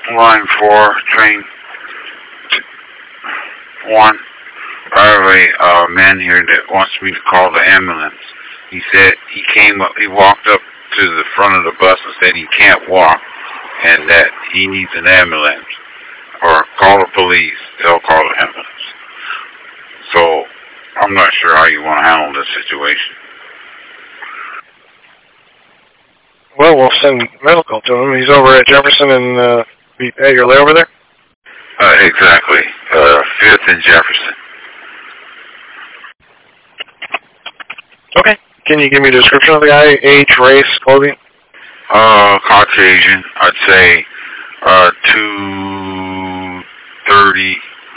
line 4, train 1. I have a man here that wants me to call the ambulance. He said he walked up to the front of the bus and said he can't walk and that he needs an ambulance. Or call the police. They'll call the ambulance. So, I'm not sure how you want to handle this situation. Well, we'll send medical to him. He's over at Jefferson and, at your layover there? Exactly. 5th and Jefferson. Okay. Can you give me a description of the guy? Age, race, clothing? Caucasian. I'd say, 230.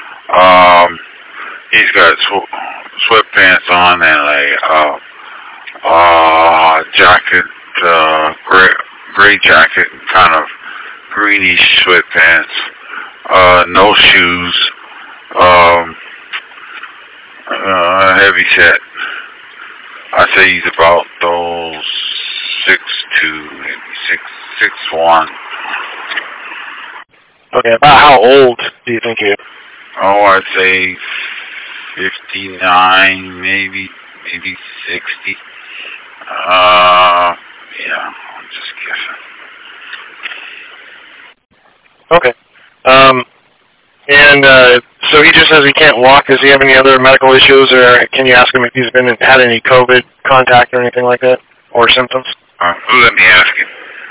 He's got sweatpants on and a jacket, gray jacket, kind of greenish sweatpants. No shoes. Heavy set. I say he's about those 6'2", maybe 6'1". Okay, about how old do you think he is? Oh, I'd say 59, maybe 60. Yeah, I'm just guessing. Okay. So he just says he can't walk. Does he have any other medical issues, or can you ask him if he's had any COVID contact or anything like that, or symptoms? Let me ask him.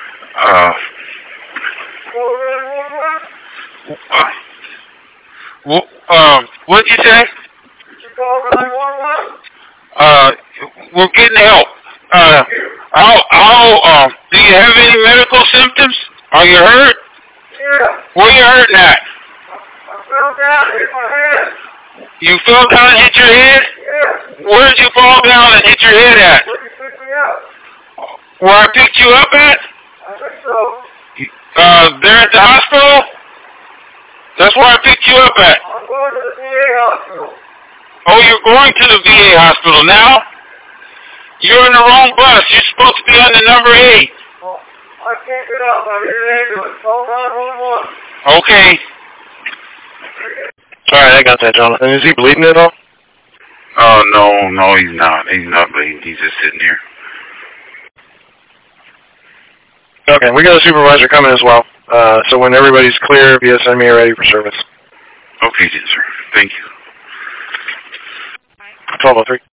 What'd you say? We're getting help. Do you have any medical symptoms? Are you hurt? Yeah. Where you hurting at? I fell down and hit my head. You fell down and hit your head? Yeah. Where did you fall down and hit your head at? Where you pick me up? Where I picked you up at? I think so. There at the hospital? That's where I picked you up at. I'm going to the VA hospital. Oh, you're going to the VA hospital now? You're in the wrong bus. You're supposed to be on the number 8. Well, I can't get up. I'm in an ambulance. Call 911. Okay. Alright, I got that, Jonathan. Is he bleeding at all? Oh, no, he's not. He's not bleeding. He's just sitting here. Okay, we got a supervisor coming as well. So when everybody's clear, send me ready for service. Okay, sir. Thank you. 1203.